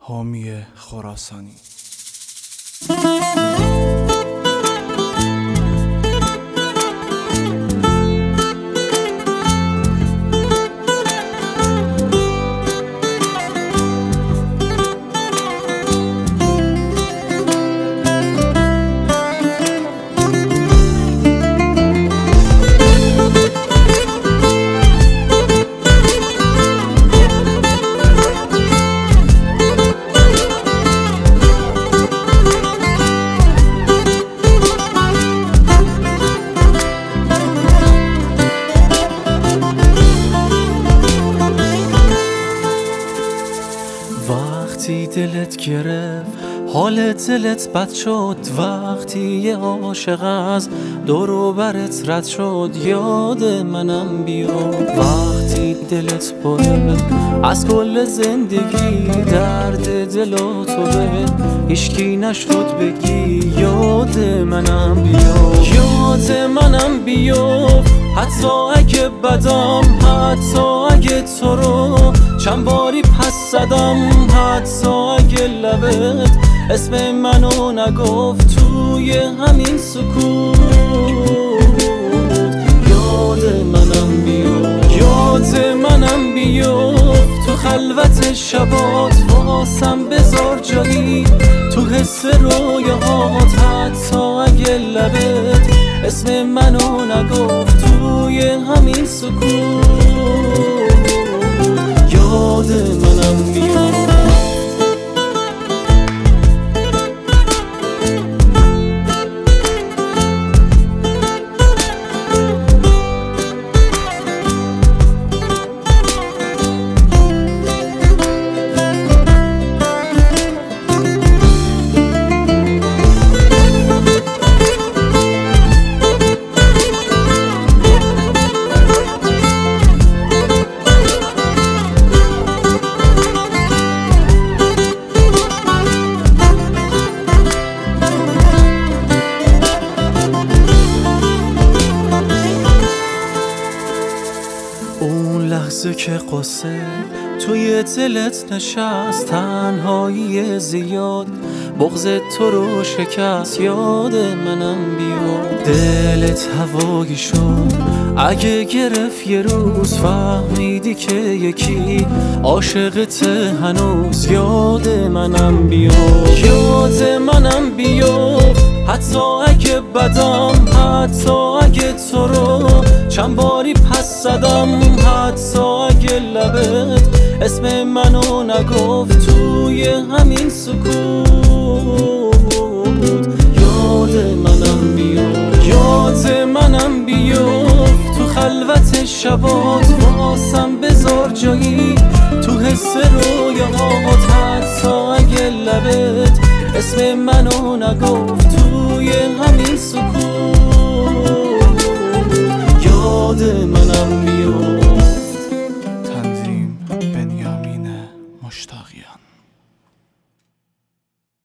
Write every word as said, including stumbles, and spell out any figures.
حامی خراسانی. وقتی دلت گرفت حال دلت بد شد، وقتی یه عاشق از دور و برت رد شد، یاد منم بیا. وقتی دلت پره از کل زندگی، درد دل و تو به هیچکی نشد بگی، یاد منم بیا. یاد منم بیا حتی اگه بدم، حتی اگه تو رو چند باری پس زدم، حتی اگه لبت اسم منو نگفت توی همین سکوت، یاد منم بیا. یاد منم بیا تو خلوت شبات، واسم بذار جایی تو حس رویاهات، حتی اگه لبت اسم منو نگفت توی همین سکوت، یاد منم بیا. اون لحظه که قصه توی دلت نشست، تنهایی زیاد بغض تو رو شکست، یاد منم بیا. دلت هوایی شد اگه گرفت یه روز، فهمیدی که یکی عاشقت هنوز، یاد منم بیا. یاد منم بیا حتی اگه بدم، حتی اگه تو رو چند باری پس زدم، حتی اگه لبت اسم منو نگفت توی همین سکوت، یاد منم بیا. یاد منم بیا تو خلوت شبات، واسم بذار جایی تو حس رویاهات، حتی اگه لبت اسم منو نگفت توی همین سکوت.